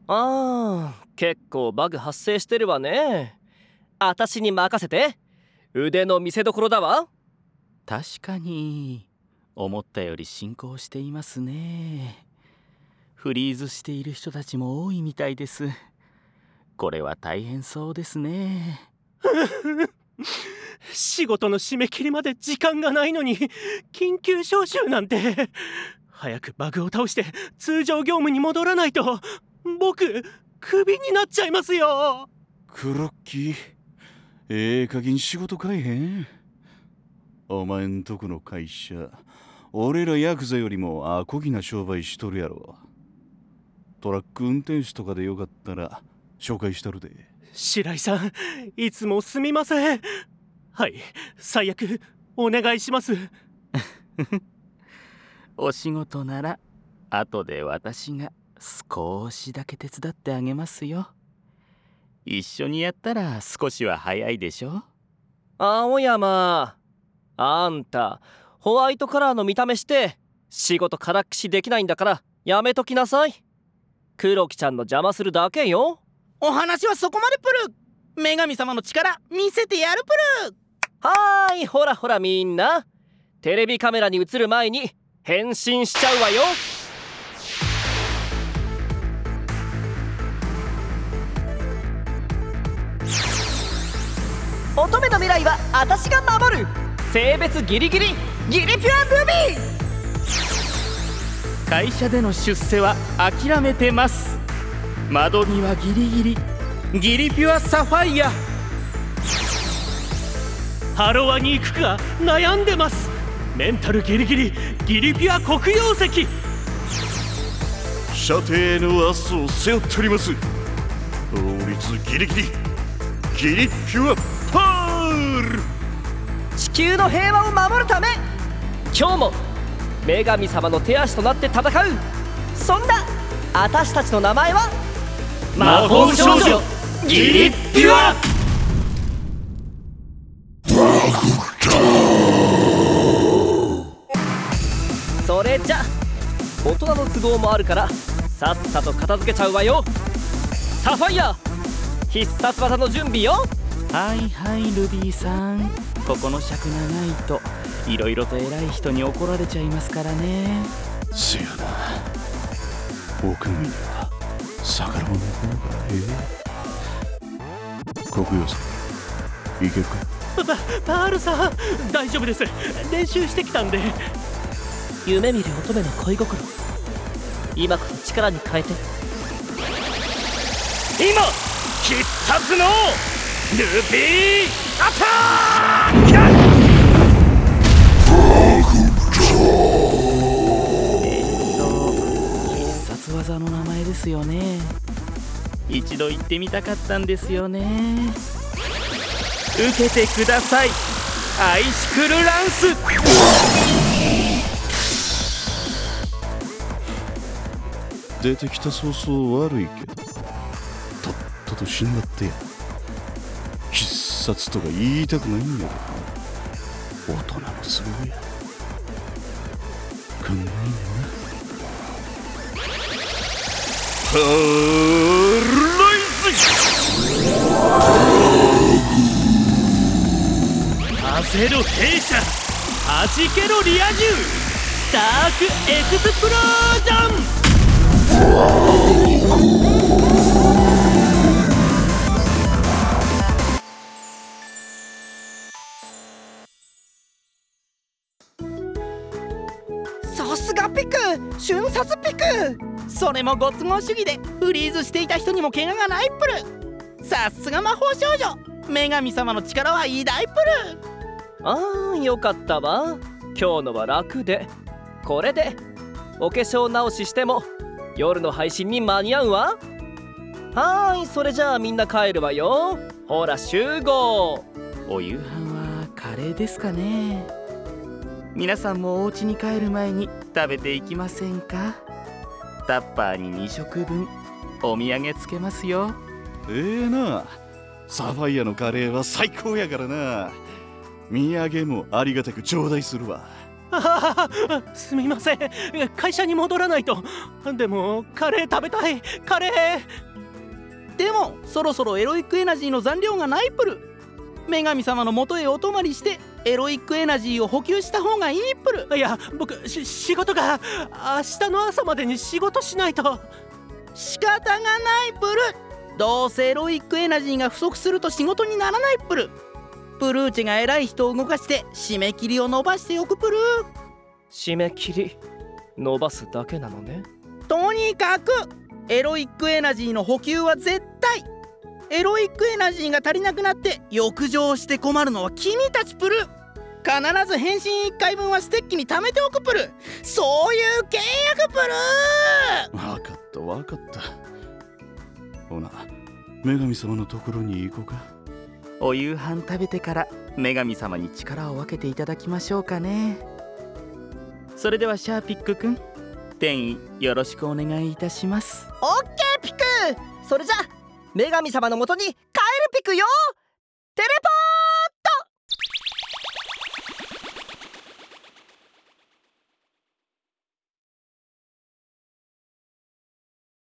結構バグ発生してるわね。あたしに任せて。腕の見せ所だわ。 確かに思ったより進行していますね。フリーズしている人たちも多いみたいです。これは大変そうですね。 仕事の締め切りまで時間がないのに緊急招集なんて。早くバグを倒して通常業務に戻らないと僕クビになっちゃいますよ。 クロッキー、加減仕事変えへん？お前んとこの会社、俺らヤクザよりもアコギな商売しとるやろ。トラック運転手とかでよかったら紹介したるで。 白井さん、いつもすみません。はい、最悪お願いします。 お仕事なら後で私が少しだけ手伝ってあげますよ。一緒にやったら少しは早いでしょ。 青山、あんたホワイトカラーの見た目して仕事からっきしできないんだからやめときなさい。黒木ちゃんの邪魔するだけよ。 お話はそこまでプル。女神様の力見せてやるプル。 はーい、ほらほらみんな、テレビカメラに映る前に変身しちゃうわよ。乙女の未来は私が守る。性別ギリギリギリピュアルビー。 会社での出世は諦めてます。窓際ギリギリギリピュアサファイア。 ハロワに行くか悩んでます。メンタルギリギリギリピュア黒曜石。 射程の明日を背負っております。法律ギリギリギリピュアパール。 地球の平和を守るため、今日も女神様の手足となって戦う。そんな私たちの名前は魔法少女ギリピュア。 それじゃ大人の都合もあるからさっさと片付けちゃうわよ。サファイア、必殺技の準備よ。 はいはいルビーさん、ここの尺長いといろいろと偉い人に怒られちゃいますからね。 せやな、奥には逆らわぬ方がええ。黒曜石いけるか？ パールさん、大丈夫です。練習してきたんで。 夢見る乙女の恋心、今こそ力に変えて。 今必殺のルビーアタック。 必殺技の名前ですよね。一度言ってみたかったんですよね。受けてください、アイシクルランス。 出てきた早々悪いけど、とっとと死んだってや。必殺とか言いたくないんやろ。大人の都合や。考えねえな。パライズ。 焦る弊社、弾けろリア充、ダークエクスプロージョン。 さすがピク、瞬殺ピク。それもご都合主義でフリーズしていた人にも怪我がないプル。さすが魔法少女、女神様の力は偉大プル。 よかったわ。今日のは楽で、これでお化粧直ししても夜の配信に間に合うわ。それじゃあみんな帰るわよ。ほら集合。 お夕飯はカレーですかね。皆さんもお家に帰る前に食べていきませんか？タッパーに2食分お土産つけますよ。 な、サファイアのカレーは最高やからな。土産もありがたく頂戴するわ。 すみません、会社に戻らないと。でもカレー食べたい、カレー。 でもそろそろエロイックエナジーの残量がないプル。女神様の元へお泊まりしてエロイックエナジーを補給した方がいいプル。 いや、僕仕事が明日の朝までに仕事しないと。 仕方がないプル。どうせエロイックエナジーが不足すると仕事にならないプル。プルーチェが偉い人を動かして締め切りを伸ばしておくプル。 締め切り伸ばすだけなのね。 とにかくエロイックエナジーの補給は絶対。エロイックエナジーが足りなくなって浴場して困るのは君たちプル。必ず変身1回分はステッキに貯めておくプル。そういう契約プル。 分かった分かった。ほな、女神様のところに行こうか。 お夕飯食べてから女神様に力を分けていただきましょうかね。それではシャーピックくん、転移よろしくお願いいたします。 オッケーピク。それじゃ女神様のもとに帰るピクよ。テレポート。